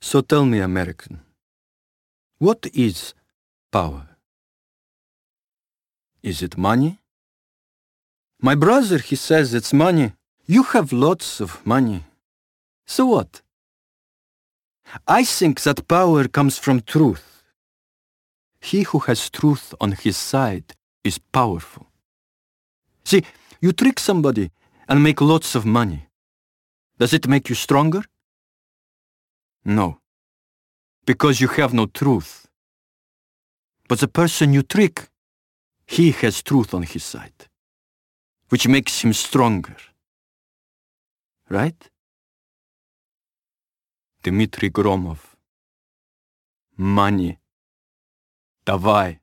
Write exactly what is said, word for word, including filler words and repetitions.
So tell me, American, what is power? Is it money? My brother, he says it's money. You have lots of money. So what? I think that power comes from truth. He who has truth on his side is powerful. See, you trick somebody and make lots of money. Does it make you stronger? No, because you have no truth. But the person you trick, he has truth on his side, which makes him stronger. Right? Dmitry Gromov. Money. Давай.